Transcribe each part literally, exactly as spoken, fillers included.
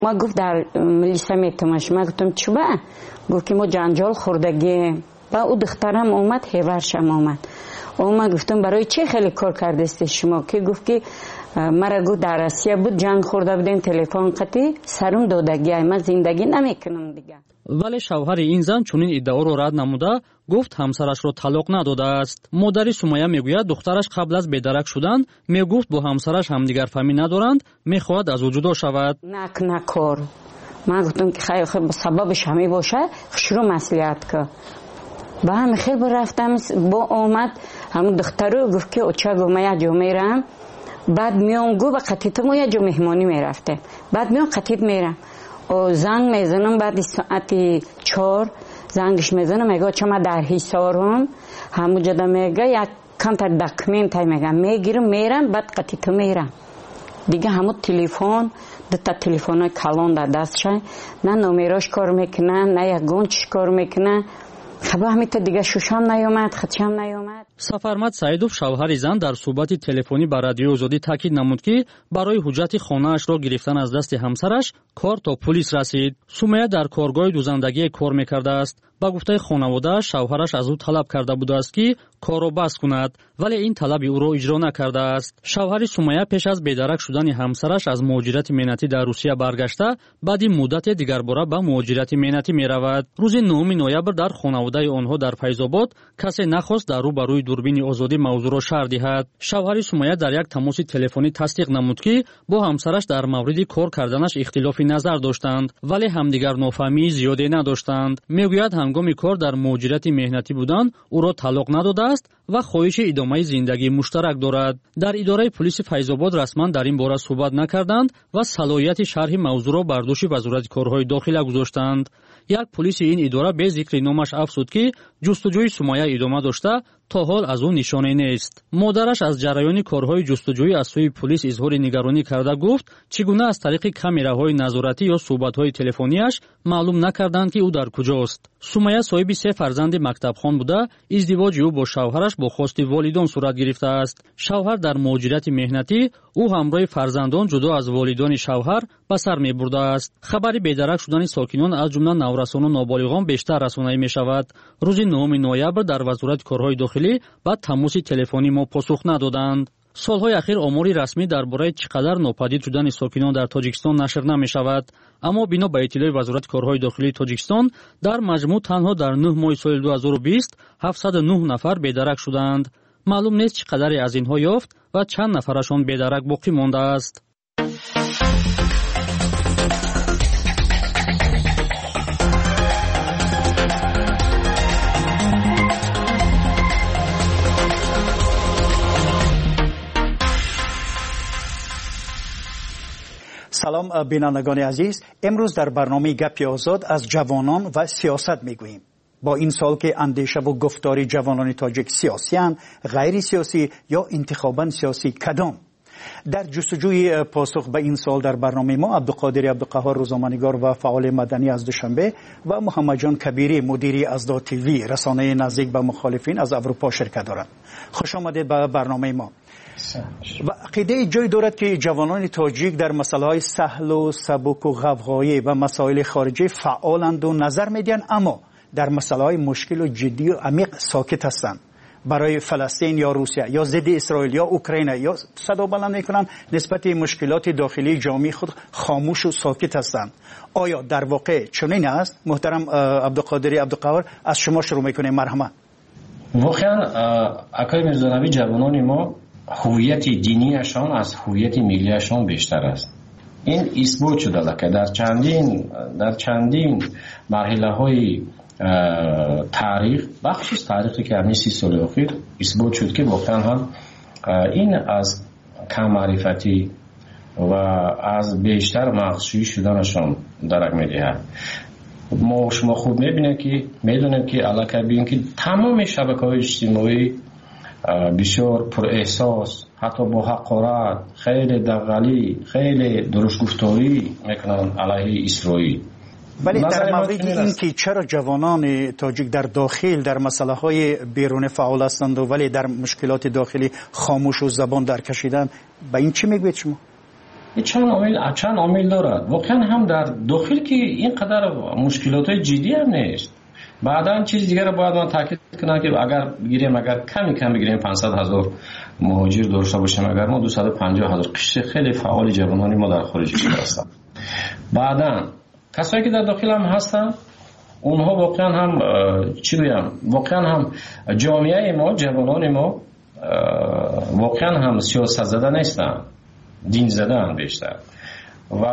ما گفت در ملیسا میتماش، ما گفتم چی با؟ گفت که ما جنجال خوردگی. با او دخترم اومد، هیورشم اومد. اومد گفتم برای چه خیلی کار کردستی شما؟ که گفت که مرا گفت در آسیا بود جنگ خورده بودیم، تلفن قطعی سرم دادگی، من زندگی نمیکنم دیگه. ولی شوهر این زن چنین ادعا را رد نموده گفت همسرش را طلاق نداده است. مادر سمیه میگوید دخترش قبل از بیدرک شدن میگفت با همسرش همدیگر فهمی ندارند، میخواهد از او جدا شود. نک نکار. من گفتم که خیلی خیلی سببش همین باشه، شروع مسئولیت که با هم خیلی رفتم با اومد همون دخترو گفت که اوچه گو من یه جا میرم، بعد میام گو با قطیت ما یه جا مهمانی میرفته، بعد میام قطیت میرم و زنگ میزنم، بعد ساعتی چهار زنگش میزنم میگه چه من در حصارم، همون جدا میگه یک کانتر دکمنت های میگه میگیرم میرم، بعد قطیت میرم دیگه. همون تلفن دوتا تلفن های کلان در دستش، نه نومیراش کار میکنه نه یک گونچش کار میکنه. خب همیته دیگه شوشم نیومد، خدشم نیومد. سفرمد سعیدوف شوهر زن در صحبت تلفنی با رادیو آزادی تاکید نمود که برای حجت خانه‌اش را گرفتن از دست همسرش کار تا پلیس رسید. سمیه در کارگاه دوزندگی کار میکرده است. با گفته خانواده شوهرش از او طلب کرده بوده است که کار را بس کند، ولی این طلب او را اجرا نکرده است. شوهر سمیه پیش از بیدرک شدن همسرش از مهاجرت مهنتی در روسیه برگشته، بعد مدت دیگر باره به مهاجرت مهنتی میرود. روز نهم نوامبر در خانواده آنها در فیض‌آباد کسی نخواست در روبروی دوربین آزادی موضوع را شرح دهد. شوهر سمیه در یک تماس تلفنی تصدیق نمود که با همسرش در مورد کار کردنش اختلاف نظر داشتند، ولی همدیگر نافهمی زیادی نداشتند. میگوید هنگام کار در مهاجرت مهنتی بودن او را طلاق نداده است و خواهش ادامه زندگی مشترک دارد. در اداره پلیس فیض‌آباد رسما در این باره صحبت نکردند و صلاحیت شرح موضوع را بر دوش وزارت کارهای داخله گذاشتند. یک پلیس این اداره به ذکر نامش افزود که جستجوی سمیه ادامه داشته، تا حال از او نشانه نیست. مادرش از جریان کارهای جستجوی از سوی پلیس اظهار نگرانی کرده گفت چگونه از طریق کامراهای نظارتی یا صحبت‌های تلفنیش معلوم نکردند که او در کجاست. سمیه صاحب سه فرزند مکتبخوان بوده، ازدواج او با شوهرش با خواست والدان صورت گرفته است. شوهر در مهاجرت مهنتی، او همراه فرزندان جدا از والدان شوهر به سر می‌برده است. خبر بیدرک شدن ساکنان از جمله نورسان و نابالغان بیشتر رسانه‌ای می‌شود. روز نهم نوامبر در وزارت کارهای داخلی بعد تماس تلفنی ما پاسخ ندادند. سالهای اخیر آماری رسمی درباره چقدر ناپدید شدن ساکنان در تاجیکستان نشر نمی‌شود، اما بنا به اطلاع وزارت کارهای داخلی تاجیکستان در مجموع تنها در نه ماه سال دو هزار و بیست هفتصد و نه نفر بیدرک شدند. معلوم نیست چقدر از اینها یافت و چند نفرشان بیدرک باقی مانده است. سلام بینندگان عزیز، امروز در برنامه گپ آزاد از جوانان و سیاست میگوییم. با این سال که اندیشه و گفتار جوانان تاجیک سیاسیان، غیر سیاسی یا انتخاباً سیاسی کدام؟ در جستجوی پاسخ به این سال در برنامه ما عبدالقادر عبدالقهار روزنامه‌نگار و فعال مدنی از دوشنبه و محمد جان کبیری مدیری ازدا تیوی رسانه نزدیک به مخالفین از اروپا شرکت دارند. خوش آمدید به برنامه ما. و عقیده جای دارد که جوانان تاجیک در مسائل سهل و سبک و غوغایی و مسائل خارجی فعالند و نظر میدن، اما در مسائل مشکل و جدی و عمیق ساکت هستند. برای فلسطین یا روسیه یا ضد اسرائیل یا اوکراین یا صدا بلند میکنن، نسبت مشکلات داخلی جامعه خود خاموش و ساکت هستند. آیا در واقع چنین است؟ محترم عبدالقادر عبدالقهار، از شما شروع میکنیم. مرحمت. واقعا اکای میرزانوی جوانان ما هویت دینیشان از هویت ملیشان بیشتر است. این اثبات شده که در چندین در چندین مرحله های تاریخ، بخشی از تاریخی که همین سی سال اخیر اثبات شد که واقعا هم این از کم معرفتی و از بیشتر مغزشویی شدنشان درک میدهد. ما شما خوب میبینید که میدونیم که علاقه بین که تمام شبکه‌های اجتماعی بسیار پر احساس، حتی با حقارت، خیلی دغلی، خیلی درست گفتاری میکنن علیه اسرائیل. ولی در مورد این که چرا جوانان تاجیک در داخل در مسئله های بیرون فعال هستند ولی در مشکلات داخلی خاموش و زبان در کشیدن، به این چی میگوید شما؟ این چند عامل چند عامل دارد. واقعا هم در داخل که اینقدر مشکلات جدی هم نیست. بعداً چیز دیگر رو باید من تاکید کنم که اگر بگیریم اگر کمی کم بگیریم پانصد هزار مهاجر داشته باشیم، اگر ما دویست و پنجاه هزار قشر خیلی فعال جوانانی ما در خارج کشور هستند. بعداً کسایی که در داخل هم هستن اونها واقعا هم چی بگم واقعا هم جامعه ما جوانان ما واقعا هم سیاست زده نیستن، دین زده هم بیشتر. و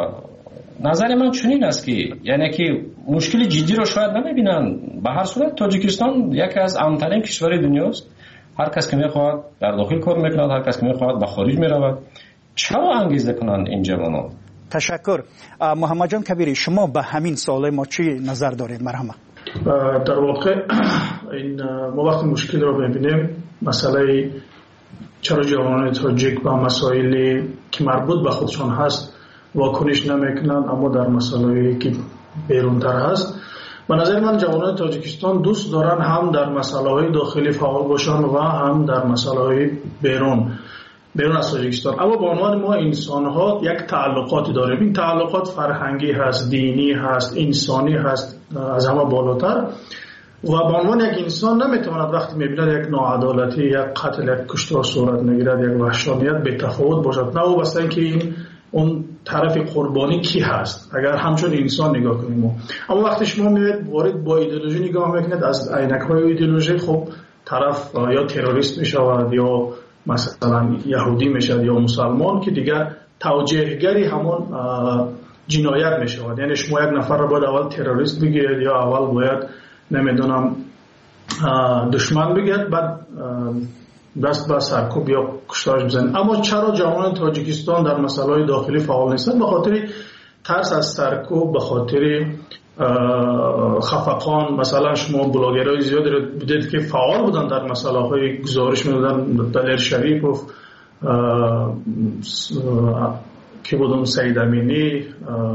نظر من چنین است که یعنی که مشکل جدی رو شاید نمیبینن. به هر صورت تاجیکستان یکی از امن‌ترین کشور دنیاست. هر کس که میخواد در داخل کار میکند، هر کس که میخواد به خارج میرود. چرا انگیزه کنند این جوانان؟ تشکر. محمد جان کبیری، شما به همین سوال ما چی نظر دارید؟ مرحمت. در واقع این ما وقتی مشکل رو ببینیم، مسئله چرا جوانان تاجیک با مسائلی که مربوط به خودشان هست واکنش نمیکنند، اما در مسائلی که بیرونتر هست، به نظر من جوانان تاجیکستان دوست دارن هم در مسائل داخلی فعال باشن و هم در مسائل بیرون بیرون از تاجیکستان. اما به عنوان ما انسان ها یک تعلقاتی داریم. این تعلقات فرهنگی هست، دینی هست، انسانی هست، از همه بالاتر. و به عنوان یک انسان نمیتواند وقتی میبیند یک ناعدالتی، یک قتل، یک کشتار صورت میگیرد، یک وحشانیت به تفاوت باشد، نه وابسته اینکه این اون طرف قربانی کی هست، اگر همچون انسان نگاه کنیم. اما وقتی شما میاد وارد با ایدئولوژی نگاه میکنید، از عینک‌های ایدئولوژی، خب طرف یا تروریست میشود یا مثلا یهودی میشد یا مسلمان، که دیگر توجیهگری همون جنایت میشود. یعنی شما یک نفر رو باید اول تروریست بگید یا اول باید نمیدونم دشمن بگید، بعد دست به سرکوب یا کشتارش بزنید. اما چرا جوانان تاجیکستان در مسائل داخلی فعال نیستند؟ به خاطر ترس از سرکوب، به خاطر خفقان. مثلا شما بلاگرای زیادی رو دیدید که فعال بودن در مسائل های گزارش میدادن، دلیر شریف و که بودن سید امینی،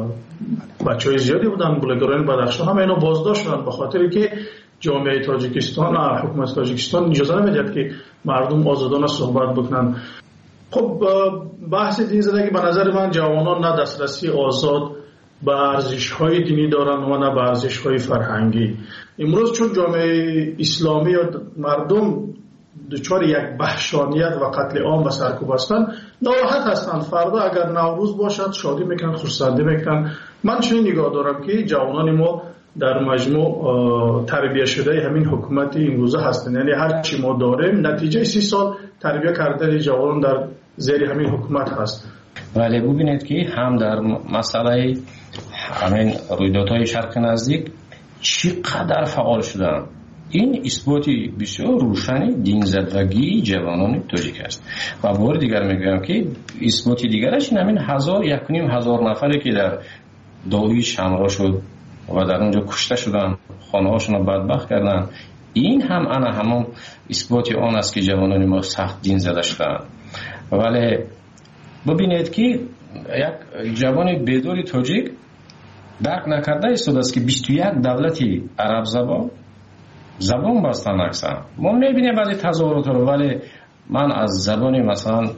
بچه های زیادی بودن، بلاگران بدخشان، همه اینا بازداشت شدن به خاطر که جامعه تاجیکستان، حکومت تاجیکستان اجازه نمیدهد که مردم آزادانه صحبت بکنن. خب بحث دین زدگی به نظر من جوانان نه دسترسی آزاد به ارزش‌های دینی دارن و نه به ارزش‌های فرهنگی. امروز چون جامعه اسلامی و مردم دچار یک وحشانیت و قتل عام و سرکوب هستند، ناراحت هستند. فردا اگر نوروز باشد شادی میکنن، خرسندی میکنن. من چنین نگاه دارم که جوانان ما در مجموع تربیت شده همین حکومت امروزه هستند. یعنی هر چی ما داریم نتیجه سی سال تربیت کردن جوانان در زیر همین حکومت هست. ولی ببینید که هم در مسئله همین رویدادهای شرق نزدیک چقدر فعال شدن. این اثباتی بسیار روشنی دین زدگی جوانان تاجیک است. و بار دیگر میگم که اثباتی دیگرش این همین هزار یک نیم هزار نفری که در داعش حمله شد و در اونجا کشته شدن، خانه هاشون رو بدبخت کردن. این هم انا همون اثباتی آن است که جوانان ما سخت دین زده شدن. ولی ببینید که یک جوان بدوری تاجیک درک نکرده ایستاده است که بیست و یک دولتی عرب زبان زبان بستن اکثر. ما میبینیم بعضی تظاهرات رو، ولی من از زبانی مثلا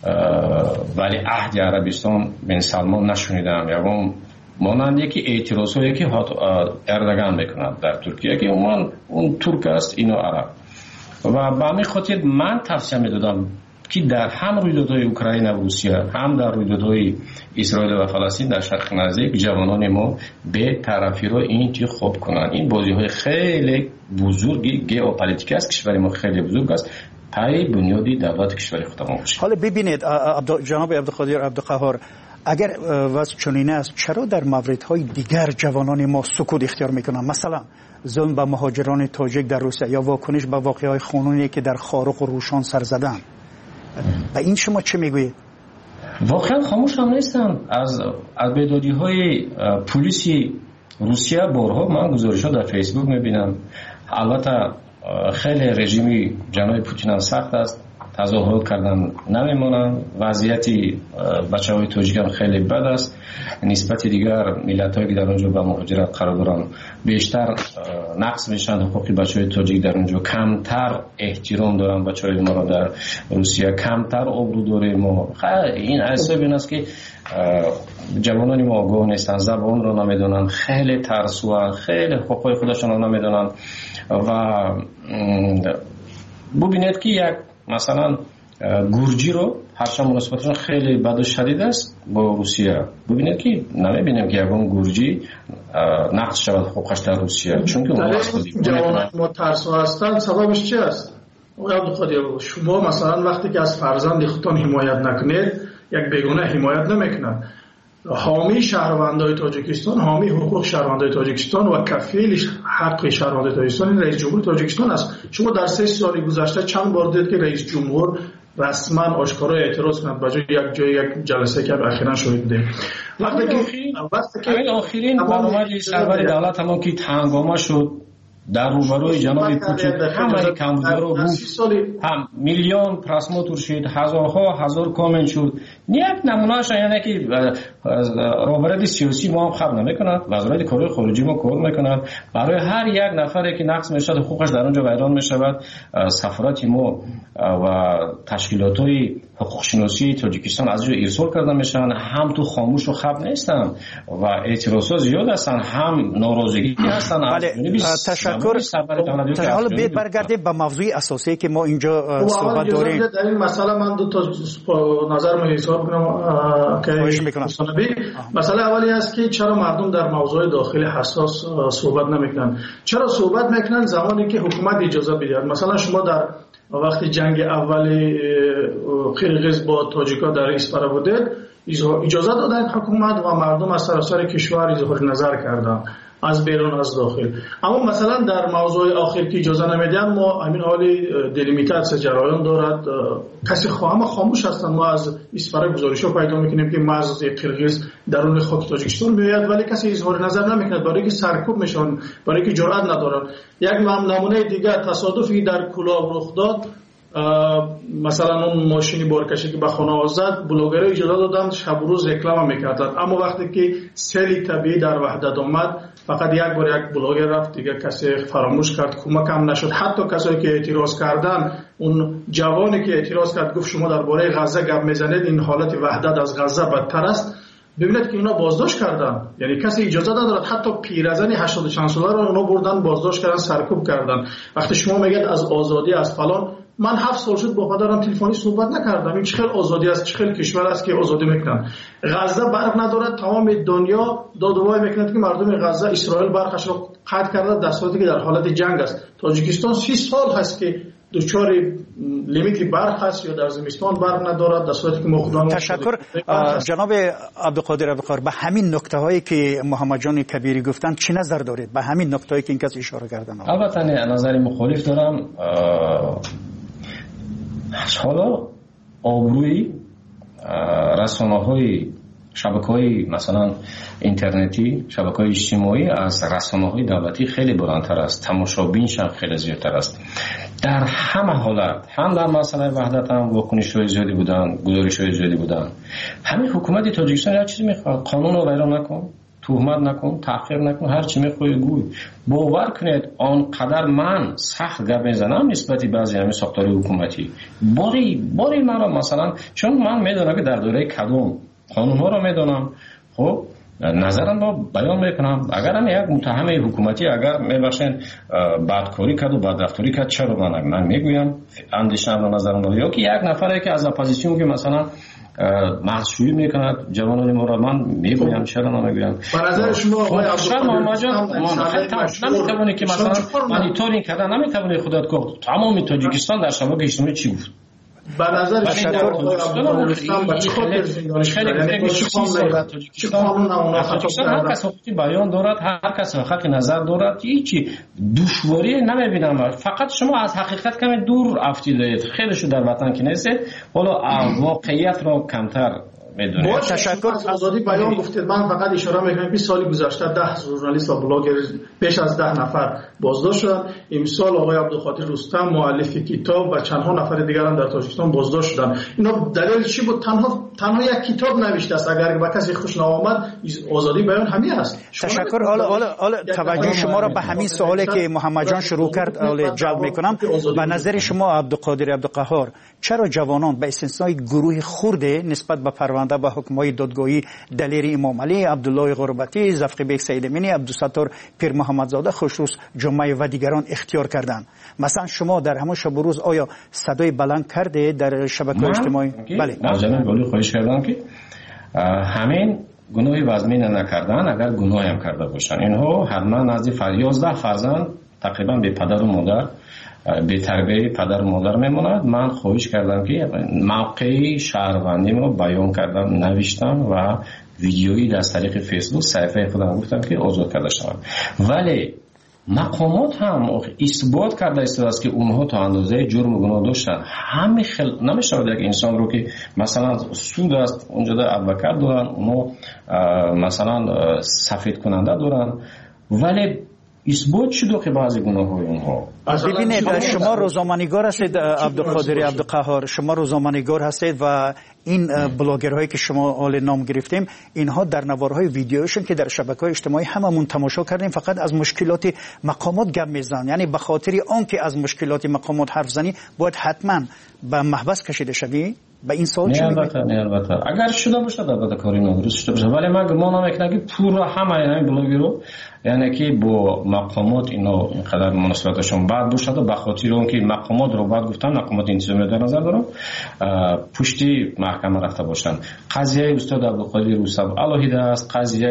ولی عهد عربستان بن سلمان نشنیدم، یا اون مانند یکی اعتراض هایی که اردگان میکند در ترکیه که اون اون ترک است، اینو عرب. و به همین خاطر من توصیه میدادم که در هم رویدادهای اوکراین و روسیه، هم در رویدادهای اسرائیل و فلسطین در شرق نزدیک جوانان ما به طرفی رو این چی خوب کنند. این بازی های خیلی بزرگی ژئوپلیتیک است، کشور ما خیلی بزرگ است، پای بنیادی دولت کشور خود ما باشه. حالا ببینید جناب عبدالقادر عبدالقهار، اگر وضع چنین است چرا در موردهای دیگر جوانان ما سکوت اختیار میکنند؟ مثلا ظلم به مهاجران تاجیک در روسیه یا واکنش به واقعه‌های خونینی که در خارق و روشان سر زدن، و این شما چه میگویید؟ واقعا خاموش هم نیستن. از از بیدادی‌های پلیسی روسیه بارها من گزارش‌ها در فیسبوک میبینم. البته خیلی رژیمی جناب پوتین هم سخت است، تظاهرات کردن نمیمونن. وضعیت بچه‌های تاجیک هم خیلی بد است. نسبت دیگر ملت‌هایی که در اونجا به مهاجرت قرار دارن بیشتر نقص میشن. حقوق بچه‌های تاجیک در اونجا کمتر احترام دارن. بچه‌های ما را در روسیه کمتر آبرو داریم. ما این اسباب این است که جوانانی ما آگاه نیستن، زبان رو نمیدونن، خیلی ترسو، خیلی حقوق خودشون رو نمیدونن. و ببینید که یک مثلا گورجی رو هرچند مناسبتشون خیلی بد و شدید است با روسیه، ببینید که نمیبینیم که یکون گورجی نقض شود حقوقش در روسیه. چون که اون جوانان ما ترسو هستند. سببش چی است؟ شما مثلا وقتی که از فرزند خودتان حمایت نکنید، یک بیگانه حمایت نمیکنند. حامی شهروندان تاجیکستان، حامی حقوق شهروندان تاجیکستان و کفیل حق شهروندان تاجیکستان رئیس جمهور تاجیکستان است. شما در سه سال گذشته چند بار دیدید که رئیس جمهور رسما آشکارا اعتراض کنند به جای یک جای یک جلسه که اخیراً شاهدیم؟ وقتی که وقتی که آخرین برنامه سرور دولت هم که تهنگامه شد در روبروی جناب پوتین، همه کمبودارو بود، هم میلیون پرسموتر شد، هزارها هزار کامنت شد. یک نمونهش یعنی که روبرد سیاسی ما هم خب نمیکنند، وزارت کار خارجی ما کار میکنند، برای هر یک نفری که نقض میشد حقوقش در اونجا ویران میشود. سفارت ما و تشکیلات‌های حقوق شناسی تاجیکستان از اونجا ارسال کرده میشن. هم تو خاموش و خب نیستن و اعتراضات زیاد هستن، هم ناراضگی هستن. تشکر. حالا بید برگردیم به موضوع اساسی که ما اینجا صحبت داریم. در این مسئله من دو تا نظر من اظهار کنم که مسئله اولی است که چرا مردم در موضوع داخلی حساس صحبت نمیکنن؟ چرا صحبت میکنن زمانی که حکومت اجازه بده؟ مثلا شما در وقتی جنگ اولی قرقیز با تاجیکا در اسپارا بوده، اجازه دادن حکومت و مردم از سراسر کشور اظهار نظر کردن، از بیرون از داخل. اما مثلا در موضوع آخر که اجازه نمیدن، ما همین حالی دلیمیتاسیون جریان دارد، کسی خواهم خاموش هستن. ما از اسپارا گزارش‌ها پیدا میکنیم که مرز قرقیز درون خاک تاجیکستان میاد ولی کسی اظهار نظر نمیکنه، برای اینکه سرکوب میشن، برای اینکه جرئت ندارن. یک نمونه دیگه تصادفی در کلاب رخ داد. مثلا اون ماشینی بارکشی که به خانه زد، بلوگرها اجازه دادن شب و روز رکلام میکردن، اما وقتی که سیل طبیعی در وحدت آمد فقط یک بار یک بلوگر رفت، دیگه کسی فراموش کرد، کمک هم نشد. حتی کسایی که اعتراض کردن، اون جوانی که اعتراض کرد گفت شما درباره غزه گپ میزنید، این حالت وحدت از غزه بدتر است، ببینید که اینا بازداشت کردن. یعنی کسی اجازه ندارد. حتی پیرزن هشتاد و چند ساله رو اونا بردن بازداشت کردن، سرکوب کردن. وقتی شما میگید از آزادی از فلان، من هفت سال شد با پدرم تلفنی صحبت نکردم. این چه خیلی آزادی است، چه خیلی کشور است که آزادی میکنن. غزه برق ندارد، تمام دنیا داد و وای میکنند که مردم غزه اسرائیل برقش رو قطع کرده در صورتی که در حالت جنگ است. تاجیکستان سی سال هست که دچار لیمیت برق هست یا در زمستان برق ندارد، در صورتی که ما خودمون. تشکر جناب عبدالقادر عبدالقادر. به همین نکته هایی که محمد جان کبیری گفتن چی نظر دارید؟ به همین نکته هایی که این کس اشاره کردن. البته نظر مخالف دارم. حالا آبروی رسانه‌های شبکه‌های مثلا اینترنتی، شبکه‌های اجتماعی از رسانه‌های دولتی خیلی بلندتر است، تماشابینش هم خیلی زیادتر است. در همه حالت، هم در مسئله وحدت هم واکنش‌های زیادی بودن، گزارش‌های زیادی بودن. همین حکومت تاجیکستان هر چیزی می‌خواد، قانون رو ویران نکن، تهمت نکن، تحقیر نکن، هر چی میخوای گوی. باور کنید آنقدر من سخت گپ میزنم نسبت به بعضی همین ساختار حکومتی، باری باری مرا مثلا، چون من میدونم که در دوره کدوم قانون ها رو میدونم، خب نظرم رو بیان میکنم. اگر هم یک متهم حکومتی اگر میبخشین بدکاری کرد و بدرفتاری کرد، چرا من من میگویم اندیشم رو نظرم رو، یا که یک نفری که از اپوزیسیون که مثلا محضوری میکند جوانان ما را، من میگویم چرا نمیگویم. به نظر شما آقای محمد جان نمیتونی که مثلا مانیتورینگ کردن، نمیتونی خودت گفت تمام تاجیکستان در شبکه اجتماعی چی گفت؟ به نظر شما آقای عبدالقادر به چه خاطر زندانش کردن؟ یعنی چه قانون اونا خطا کردن؟ هر کس حقوقی بیان دارد، هر کس حق نظر دارد، هیچی دشواری نمیبینم. فقط شما از حقیقت کمی دور افتیدید، خیلی شو در وطن که نیست. حالا واقعیت را کمتر میدونید. تشکر. از آزادی بیان گفتید، من فقط اشاره میکنم که سال گذشته ده ژورنالیست و بلاگر بیش از ده نفر بازداشت شدن. امسال آقای عبدالقادر رستم مؤلف کتاب و چندها نفر دیگر هم در تاجیکستان بازداشت شدن. اینا دلیل چی بود؟ تنها تنها یک کتاب نوشته است. اگر به کسی خوش نآمد آزادی بیان همین است. تشکر. حالا حالا توجه شما را به همین سوالی که محمد جان شروع کرد جلب میکنم. به نظر شما عبدالقادر عبدالقهار، چرا جوانان به استثنای گروه خرده نسبت به پرونده به حکم‌های دادگاهی دلیر امام علی، عبدالله غربتی، زفقی بیگ سید امینی، عبدالستار پیر محمدزاده، خوشروز جمعه و دیگران اختیار کردند؟ مثلا شما در همون شب و روز آیا صدای بلند کرده در شبکه‌های اجتماعی؟ بله. از جناب ولی خواهش کردم که همین گناهی وزمین نکردن اگر گناهی هم کرده باشن، اینها حتما نزد یازده فرزند تقریبا به پدر و مادر به تربیه پدر و مادر میموند. من خواهش کردم که موقعی شهروندیم رو بیان کردم، نوشتم و ویدیویی از طریق فیسبوک صفحه خودم گفتم که آزاد کرده شوند. ولی مقامات هم اثبات کرده است که اونها تا اندازه جرم و گناه داشتن. همه خل نمیشه یک انسان رو که مثلا سود است اونجا در ادوکات دارن، اونها مثلا سفید کننده دارن، ولی اثبات شده که بعضی گناه‌های اونها. ببینید شما روزنامه‌نگار هستید عبدالقادر عبدالقهار، شما روزنامه‌نگار هستید و این بلاگرهایی که شما حال نام گرفتیم اینها در نوارهای ویدیوشون که در شبکه‌های اجتماعی هممون تماشا کردیم فقط از مشکلات مقامات گپ میزنن. یعنی به خاطر آنکه از مشکلات مقامات حرف زنی باید حتما به محبس کشیده شوی. به این سوال چی میگید؟ نه البته اگر شده باشه البته کاری نادرست شده باشه، ولی من گمان میکنم که پورا همه این بلاگرها یعنی که با مقامات اینا اینقدر مناسبتشون بد باشه به خاطر اونکه مقامات رو بعد گفتن مقامات انتظامی در نظر دارم پشتی محکمه رفته باشن. قضیه استاد عبدالقادر رستم علیه است، قضیه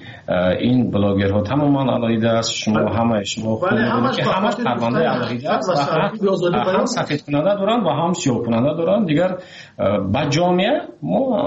این بلاگرها تماما علیه است. شما همه شما ولی همش همش پرونده علیه است و هم سفید کننده دارن و هم سیاه کننده دارن. دیگر با جامعه ما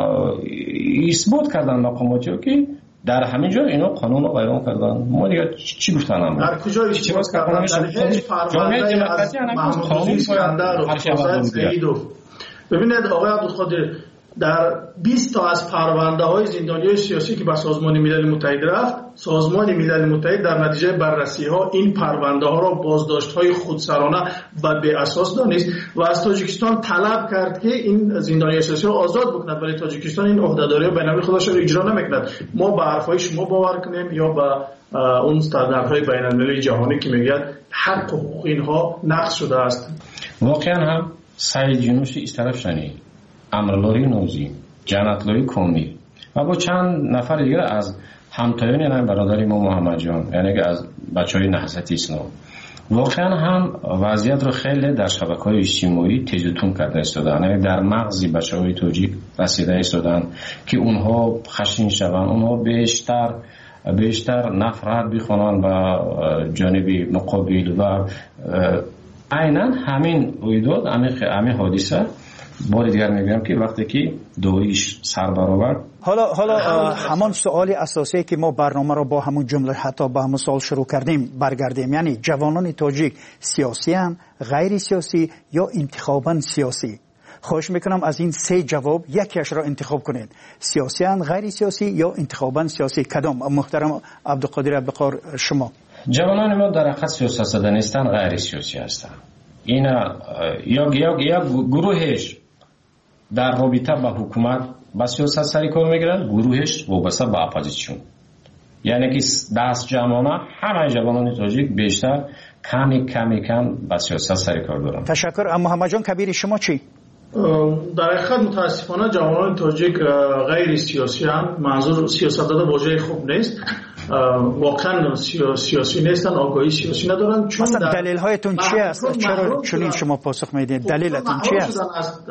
اثبات کردن مقاماتی که در همین جا اینا قانون رو بیان کردن. ما دیگه چی گفتن هم در کجا اثبات کردن؟ در هیچ پرونده از محمود اسکندر و فرزاد سعیدوف. ببینید آقای عبدالقادر در بیست تا از پرونده های زندانیای سیاسی که به سازمان ملل متحد رفت، سازمان ملل متحد در نتیجه بررسی ها این پرونده ها را بازداشت های خودسرانه و به اساس دانست و از تاجیکستان طلب کرد که این زندانیای سیاسی را آزاد بکند، ولی تاجیکستان این عهدهداری بین‌المللی خودش را اجرا نمیکند. ما به حرفای شما باور کنیم یا به اون استانداردهای بین‌المللی جهانی که میگه حق حقوق اینها نقض شده است؟ واقعا هم سعید یونوسی از طرف شنی، امرالله نوزی، جنت‌الله کامیل و با چند نفر دیگر از همتایان یعنی برادر ما محمد جان، یعنی که از بچهای نهضت اسلام واقعا هم وضعیت رو خیلی در شبکه‌های اجتماعی تیز و تند کرده استادن. یعنی در مغز بچه‌های تاجیک رسیده استادن که اونها خشین شوند، اونها بیشتر بیشتر نفرت بخوانند و جانب مقابل و عیناً همین رویداد همین حادثه بار دیگر میگم که وقتی که دویش سر برآورد. حالا حالا همان سوال اساسی که ما برنامه رو با همون جمله حتی با همون سوال شروع کردیم برگردیم، یعنی جوانان تاجیک سیاسی هستند، غیر سیاسی یا انتخاباً سیاسی؟ خواهش میکنم از این سه جواب یکیش را انتخاب کنید. سیاسی هستند، غیر سیاسی یا انتخاباً سیاسی؟ کدام؟ محترم عبدالقادر عبدالقهار شما. جوانان ما در حقیقت سیاست زده نیستند، غیر سیاسی هستند. اینا یا یا یا گروهش در رابطه با حکومت با سیاست سری کار میگیرن، گروهش وابسته به اپوزیسیون. یعنی که دست جمعانه همه جوانان تاجیک بیشتر کمی کمی کم با سیاست سری کار دارن. تشکر. اما محمد جان کبیر شما چی؟ در حقیقت متاسفانه جوانان تاجیک غیر سیاسی هم، منظور سیاست داده واژه خوب نیست، واقعا سیاسی نیستن، آگاهی سیاسی ندارن. چون مثلا دلیل هایتون چی است؟ چرا چنین شما پاسخ میدید؟ دلیلتون چی است؟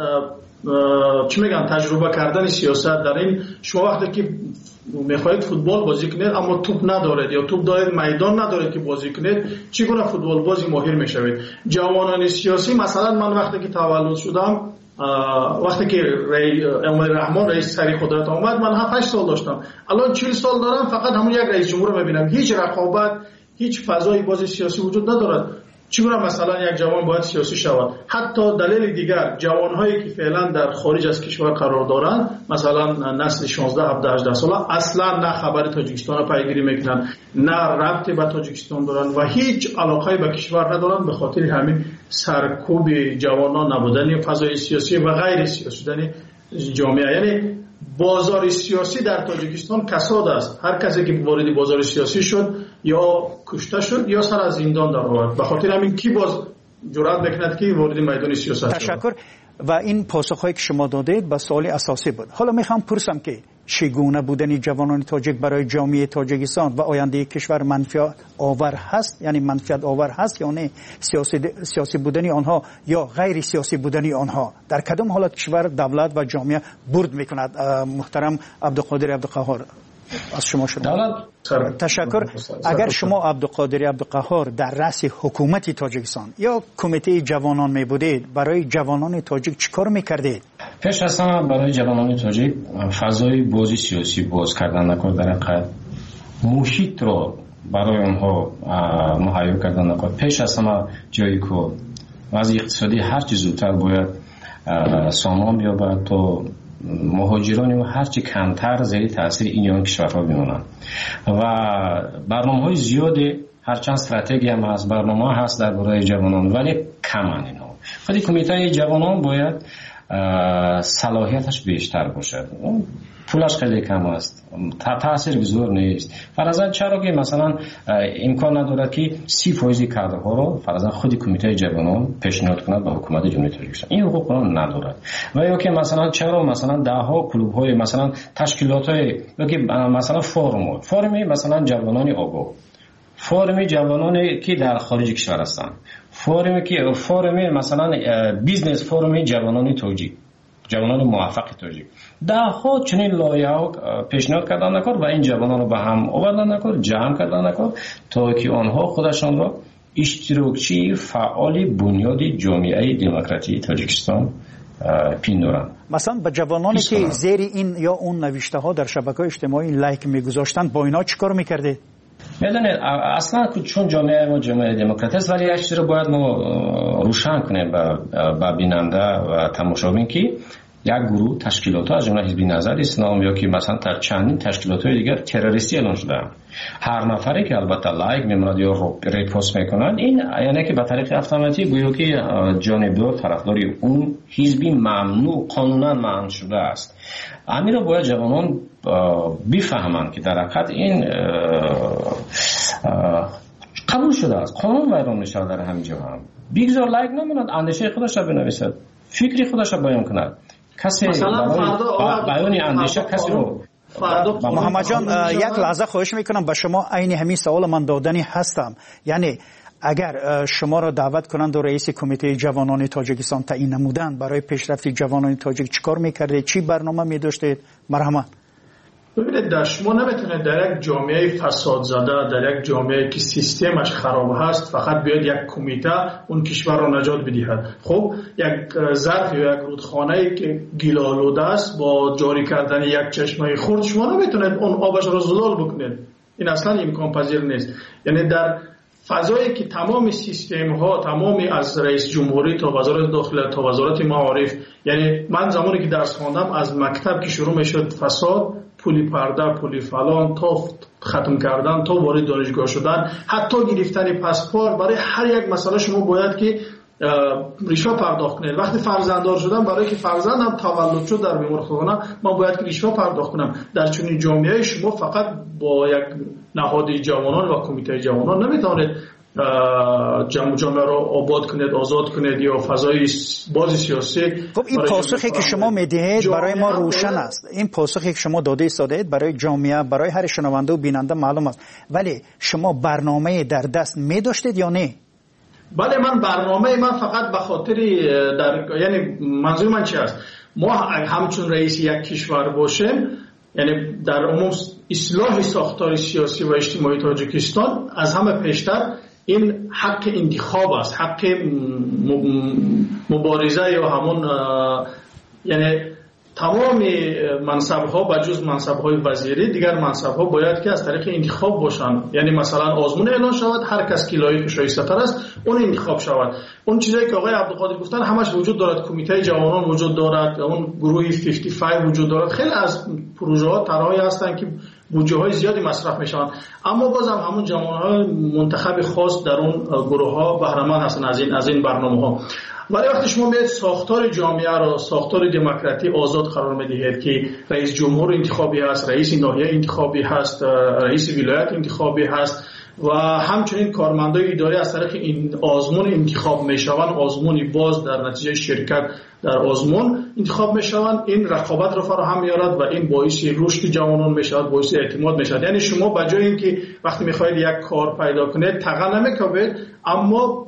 چی میگن تجربه کردن سیاست در این شما وقتی که میخواید فوتبال بازی کنید اما توپ ندارید یا توپ دارید میدان ندارید که بازی کنید، چگونه فوتبال بازی ماهر میشوید؟ جوانان سیاسی مثلا من وقتی که تولد شدم، وقتی که امام رحمان رئیس سری قدرت آمد من هفت هشت سال داشتم، الان چهل سال دارم، فقط همون یک رئیس جمهور رو میبینم. هیچ رقابت، هیچ فضای بازی سیاسی وجود ندارد. چگونه مثلا یک جوان باید سیاسی شود. حتی دلیل دیگر جوانهایی که فعلا در خارج از کشور قرار دارند، مثلا نسل شانزده هفده هجده ساله، اصلا نه خبر تاجیکستان را پیگیری میکنن، نه ربطی به تاجیکستان دارن و هیچ علاقه به کشور ندارن، به خاطر همین سرکوب جوانان نبودن فضای سیاسی و غیر سیاسی شدن جامعه. یعنی بازار سیاسی در تاجیکستان کساد است. هر کسی که وارد بازار سیاسی شد یا کشته شد یا سر از زندان در آورد. به خاطر همین کی باز جرأت بکند که وارد میدان سیاست شد. تشکر. و این پاسخهایی که شما دادید به سوال اساسی بود. حالا میخوام پرسم که چگونه بودن جوانان تاجیک برای جامعه تاجیکستان و آینده کشور منفعت آور هست، یعنی منفعت آور هست یا نه؟ سیاسی سیاسی بودن آنها یا غیر سیاسی بودن آنها در کدام حالت کشور، دولت و جامعه برد میکند؟ محترم عبدالقادر عبدالقهار از شما شد. تشکر. اگر شما عبدالقادر عبدالقهار در رأس حکومت تاجیکستان یا کمیته جوانان می بودید، برای جوانان تاجیک چیکار میکردید؟ پیش از همه برای جوانان تاجیک فضای بازی سیاسی باز کردن نکرد، در حقیقت محیط رو برای اونها مهیا کردن نکرد. پیش از همه جایی که از اقتصادی هر چیز زودتر باید سامان بیابد تا مهاجرانی و هرچی کمتر زیر تاثیر این یا کشورها بمونن. و برنامه‌های زیاده، هرچند استراتژی هم هست، برنامه هست در برای جوانان، ولی کمن اینا. خود کمیته جوانان باید صلاحیتش بیشتر باشد. پولش خیلی کم است، تاثیر گذار نیست. فرضاً چرا که مثلا امکان ندارد که سی فیصد کادرها رو فرضاً خود کمیته جوانان پیشنهاد کند به حکومت جمهوری تاجیکستان؟ این حقوق رو ندارد. و یا که مثلا چرا مثلا ده ها کلوب های مثلا تشکیلات های یا که مثلا فورم فورمی مثلا جوانان آگاه، فورمی جوانانی که در خارج کشور هستند، فورمی که فورمی مثلا بیزنس فورمی جوانان تاجیک، جوانان موفق تاجیک، ده ها چنین لایحه پیشنهاد کردن نکرد و این جوانان رو به هم آوردن نکرد، جمع کردن نکرد تا که آنها خودشان را اشتراکچی فعال بنیاد جامعه دموکراتی تاجیکستان پیندارند. مثلا به جوانانی که زیر این یا اون نوشته ها در شبکه‌های اجتماعی لایک میگذاشتند، با اینا چیکار میکردید؟ میدونید اصلا چون جامعه ما جامعه دموکراتی است، ولی یک چیز رو باید ما روشن کنیم به بیننده و تماشابین که یک گروه تشکیلات از جمله حزب نظر اسلام یا که مثلا در چندین تشکیلات های دیگر تروریستی اعلام شده. هر نفری که البته لایک میموند یا ریپوست میکنند، این یعنی که به طریق اتوماتیک گویا که جانبدار طرفداری اون حزبی ممنوع قانونا منع شده است. همین رو باید جوانان بفهمند که در حقیقت این قبول شده است، قانون ویران میشه در همین جا. هم بگذار لایک نموند، اندیشه خودش را بنویسد، فکری خودش را بیان کند. کسی بیان اندیشه کسی رو محمد جان یک لحظه خواهش میکنم به شما عین همین سوال من دادنی هستم. یعنی اگر شما را دعوت کنند و رئیس کمیته جوانان تاجیکستان تعیین نمودند، برای پیشرفت جوانان تاجیک چیکار میکردید؟ چی برنامه می‌داشتید؟ مرحمت. ببینید در شما نمیتونید در یک جامعه فساد زده، در یک جامعه که سیستمش خراب هست، فقط بیاد یک کمیته اون کشور را نجات بدهد. خب یک ظرف یا یک رودخانه‌ای که گیل‌آلوده است با جاری کردن یک چشمه خرد شما نمیتونید اون آبش را زلال بکنید. این اصلا امکان پذیر نیست. یعنی در فضایی که تمام سیستم ها، تمامی از رئیس جمهوری تا وزارت داخله تا وزارت معارف، یعنی من زمانی که درس خواندم از مکتب که شروع میشد فساد، پولی پرده، پولی فلان، تا ختم کردن، تا وارد دانشگاه شدن، حتی گرفتن پاسپورت، برای هر یک مسئله شما باید که رشوه پرداخت کنید. وقتی فرزنددار شدم، برای که فرزندم تولد شد در بیمارخانه، من باید که رشوه پرداخت کنم. در چنین جامعه شما فقط با یک نهاد جوانان و کمیته جوانان نمیتونید جامعه را آباد کنید، آزاد کنید یا فضای باز سیاسی. خب این پاسخی که شما میدهید برای ما روشن است. این پاسخی که شما داده ایستادید برای جامعه، برای هر شنونده و بیننده معلوم است. ولی شما برنامه در دست می‌داشتید یا نه؟ بله، من برنامه من فقط به خاطر در یعنی منظور من چی است؟ ما همچون رئیس یک کشور باشیم، یعنی در عموم اصلاح ساختار سیاسی و اجتماعی تاجیکستان از همه پیشتر این حق انتخاب است، حق مبارزه یا همون یعنی تمام منصب‌ها بجز منصب‌های وزیری دیگر منصب‌ها باید که از طریق انتخاب باشند. یعنی مثلا آزمون اعلان شود، هر کس که لایق و شایسته‌تر است اون انتخاب شود. اون چیزایی که آقای عبدالقادر گفتن همش وجود دارد. کمیته جوانان وجود دارد، اون گروه پنجاه و پنج وجود دارد. خیلی از پروژه‌ها طرح‌هایی هستند که بودجه‌های زیادی مصرف می‌شوند، اما بازم همون جوان‌های منتخب خاص در اون گروه‌ها بهره مند هستند از این از این برنامه‌ها. ولی وقتی شما میاد ساختار جامعه را، ساختار دموکراتی آزاد قرار میدهید که رئیس جمهور انتخابی هست، رئیس ناحیه انتخابی هست، رئیس ولایت انتخابی هست و همچنین کارمندای اداری از طریق این آزمون انتخاب میشوند، آزمونی باز در نتیجه شرکت در آزمون انتخاب میشوند، این رقابت را فراهم میارد و این باعث رشد جوانان میشود، باعث اعتماد میشود. یعنی شما بجای اینکه وقتی میخواید یک کار پیدا کنید تقا نمیکنید، اما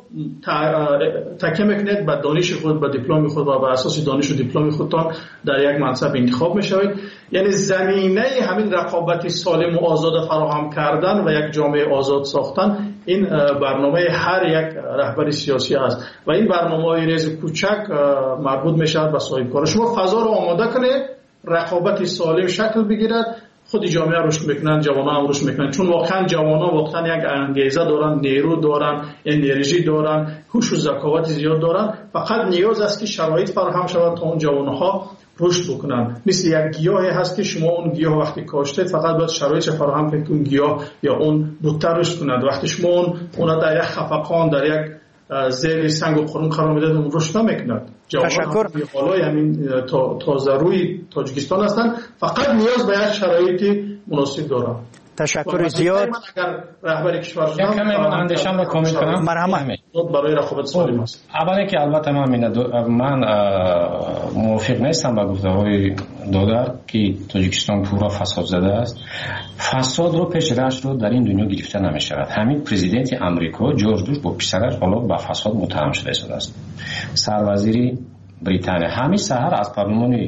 تکیه میکنید به دانش خود، به دیپلم خود و بر اساس دانش و دیپلم خودتان در یک منصب انتخاب میشوید. یعنی زمینه همین رقابت سالم و آزاد فراهم کردن و یک جامعه آزاد ساختن این برنامه هر یک رهبر سیاسی است و این برنامه‌های ریز کوچک مربوط میشود به صاحب کار. شما فضا رو آماده کنید، رقابت سالم شکل بگیرد، خود جامعه رشد میکنن، جوانان هم رشد میکنن، چون واقعا جوانان واقعا یک انگیزه دارن، نیرو دارن، انرژی دارن، هوش و ذکاوت زیاد دارن. فقط نیاز است که شرایط فراهم شود تا اون جوانها رشد بکنن. مثل یک گیاهی هست که شما اون گیاه وقتی کاشتید فقط باید شرایط فراهم کنید که اون گیاه یا اون بوته رشد کند. وقتی شما اون اون در یک خفقان، در یک زیر سنگ و قرون قرار میدید اون رشد نمیکند. تشکر. بالای همین تازه روی تاجیکستان هستند، فقط نیاز به یک شرایط مناسب دارند. تشکر زیاد. من اگر رهبر کشور شدم کمی من اندیشم رو کامل کنم. مرحمت. برای رقابت سالم است. اولی که البته من من موافق نیستم با گفته‌های دادر که تاجیکستان پورا فساد زده است. فساد رو پیش رش رو در این دنیا گرفته نمی‌شود. همین پرزیدنت آمریکا جورج بوش با پسرش حالا با فساد متهم شده است. سروزیری بریتانیا همین سحر از پارلمان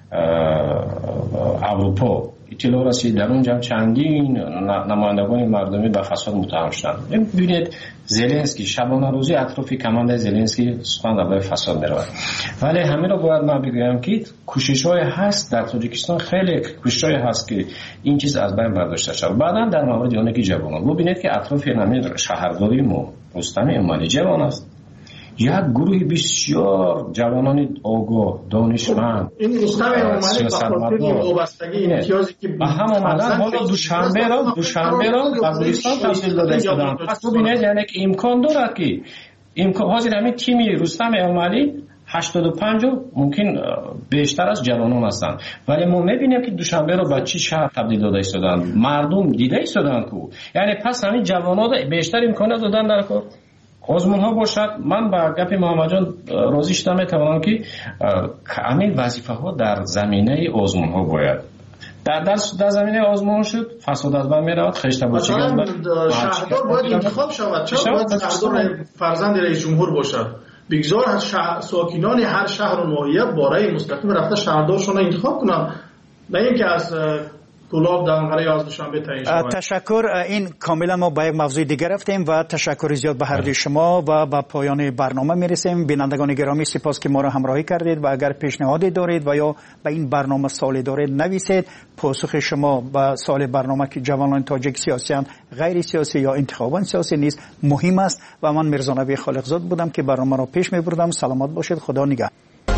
اروپا اطلاع رسید در اونجا چندین نمایندگان مردمی به فساد متهم شدند. ببینید زلنسکی شبانه روزی اطراف کمانده زلنسکی سخن درباره فساد می‌رود. ولی همین رو باید من بگویم که کوشش‌های هست در تاجیکستان، خیلی کوشش‌های هست که این چیز از بین برداشته شود. بعداً در مورد اون که جوانان ببینید که اطراف همین شهرداری ما رستم امالی جوان است، یک گروه بسیار جوانان آگاه، دانشمند. این رستم امالی با خاطر وابستگی امتیازی که به هم اومدن حالا دوشنبه را دوشنبه را بلوچستان تبدیل داده شدن. پس ببینید یعنی که امکان دارد که امکان حاضر همین تیمی رستم امالی هشتاد و پنج ممکن بیشتر از جوانان هستند، ولی ما میبینیم که دوشنبه رو به چی شهر تبدیل داده شدن، مردم دیده شدن که یعنی پس همین جوانان بیشتر امکانات دادن در کار آزمون ها باشد. من با گپ محمد جان راضی شدم میتوانم که همین وظیفه ها در زمینه آزمون ها باید در در در زمینه آزمون شد، فساد از بین میرود، خشت بچگان شهردار باید انتخاب شود. چرا باید شهردار فرزند رئیس جمهور باشد؟ بگذار از ساکنان هر شهر و ناحیه باره مستقیم رفته شهردارشون انتخاب کنن، نه اینکه از گلاب دانغره از دوشنبه تعیین شود. تشکر. این کاملا ما با یک موضوع دیگر رفتیم و تشکر زیاد به هر دوی شما و به پایان برنامه میرسیم. بینندگان گرامی سپاس که ما را همراهی کردید و اگر پیشنهادی دارید و یا به این برنامه سوالی دارید نویسید. پاسخ شما به سوال برنامه که جوانان تاجیک سیاسیان، غیر سیاسی یا انتخابات سیاسی نیست مهم است و من میرزا نبی خالقزاد بودم که برنامه را پیش میبردم. سلامت باشید. خدا نگهدار.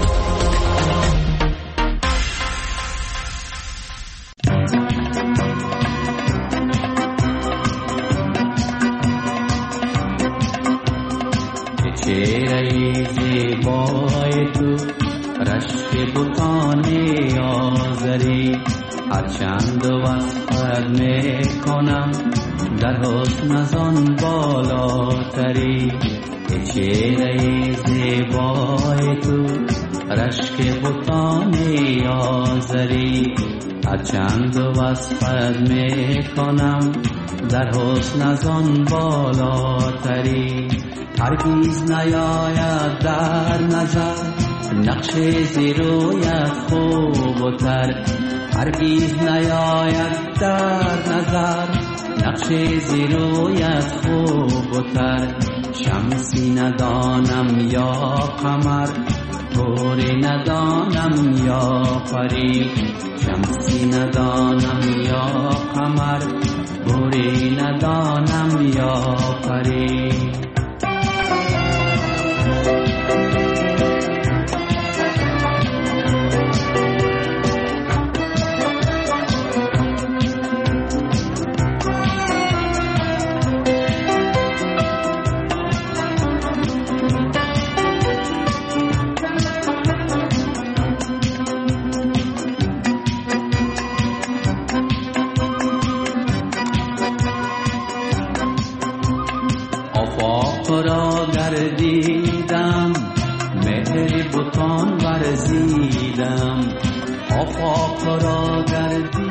چهره زیبای تو رشک بوتان آزری، هرچند وصفت میکنم در حسن از آن بالاتری. چهره زیبای تو رشک بوتان آزری، هرچند وصفت میکنم در حسن از آن بالاتری. هرگیز نیاید در نظر نقش زیرویت خوب و تر، هرگیز نیاید در نظر نقش زیرویت خوب و تر. شمسی ندانم یا قمر طوری ندانم یا پری، شمسی ندانم یا قمر، بوری ندانم یا پری. را گردیدم، مهر بتان ورزیدم، آفاق را گردیدم.